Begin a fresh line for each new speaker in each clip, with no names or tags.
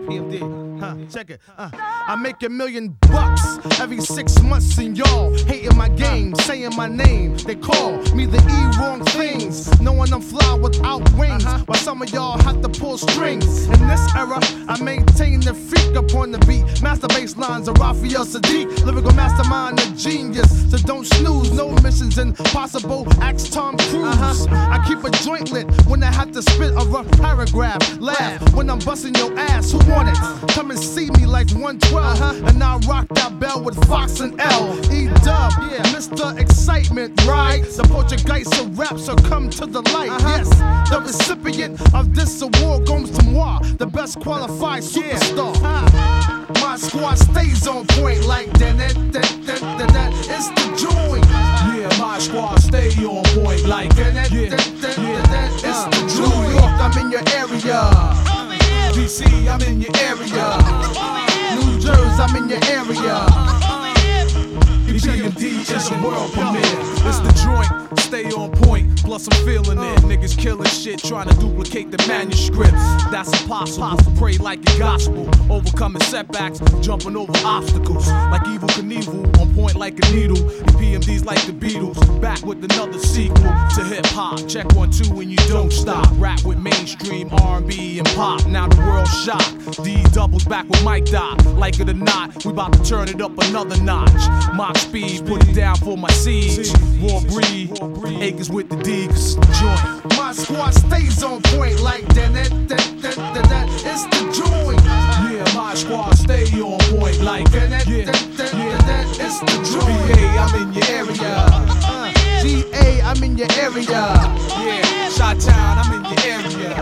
PMD, check it. I make $1 million every 6 months, and y'all hating my game, saying my name. They call me the wrong things, knowing I'm fly without wings. While some of y'all have to pull strings. In this era, I maintain the freak upon the beat. Master bass lines of Raphael Sadiq, lyrical mastermind, a genius. So don't snooze, no missions impossible. Ask Tom Cruise. I keep a joint lit when I have to spit a rough paragraph. Laugh when I'm busting your ass. Who want it? Come and see me like 112, and I rock that bell with Fox and L. E-Dub, yeah, Mr. Excitement, right? The Portuguese of rap, so come to the light. Yes, the recipient of this award goes to moi, the best qualified superstar. My squad stays on point like that. It's the joint.
Yeah, my squad stay on point like that.
It's the joint. New York, I'm in your area. DC, I'm in your area. New Jersey, I'm in your area.
PMD is a world premiere. It's the joint, stay on point, plus I'm feeling it. Niggas killing shit, trying to duplicate the manuscripts. That's impossible. Pray like a gospel, overcoming setbacks, jumping over obstacles. Like Evel Knievel, on point like a needle. And PMD's like the Beatles, back with another sequel to hip hop. Check 1, 2 and you don't stop. Rap with mainstream R&B and pop. Now the world's shocked. D doubles back with Mike Doc. Like it or not, we about to turn it up another notch. Mach speed, put it down for my seeds. Raw breed, acres with the D, 'cause it's the joint.
My squad stays on point like that. It's the joint.
Yeah, my squad stay on point like that.
It's the joint.
BA, I'm in your area.
GA, I'm in your area.
Yeah, Chi-Town, I'm in your area.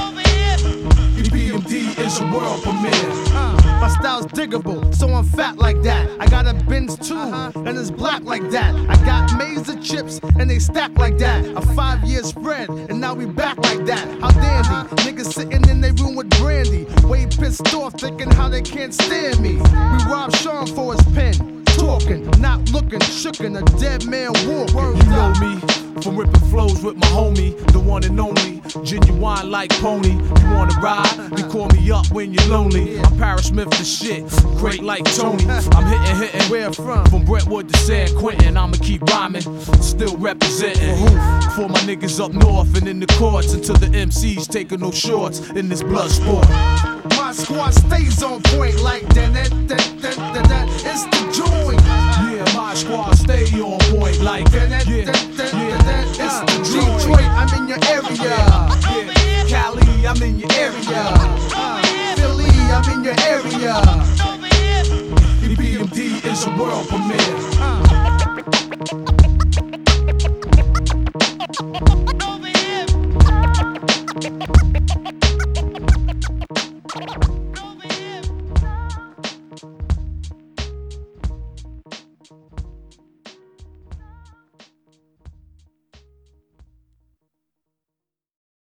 PMD is a world premiere.
My style's diggable, so I'm fat like that. I got a Benz too, and it's black like that. I got Mesa chips, and they stack like that. A 5-year spread, and now we back like that. How dandy, niggas sitting in their room with brandy. Way pissed off, thinking how they can't stand me. We robbed Sean for his pen. Talking, not looking, shookin', a dead man walking.
You know me, from ripping flows with my homie, the one and only, genuine like Pony. You wanna ride? Then call me up when you're lonely. I'm Paris Smith the shit, great like Tony. I'm hitting,
where from?
From Brentwood to San Quentin. I'ma keep rhyming, still representing. For my niggas up north and in the courts, until the MCs taking no shorts in this blood sport.
My squad stays on point like that. It's the joint.
Yeah, my squad stay on point like that.
It's the joint. Detroit, I'm in your area.
Cali, I'm in your area.
Philly, I'm in your area.
PMD is a world premiere.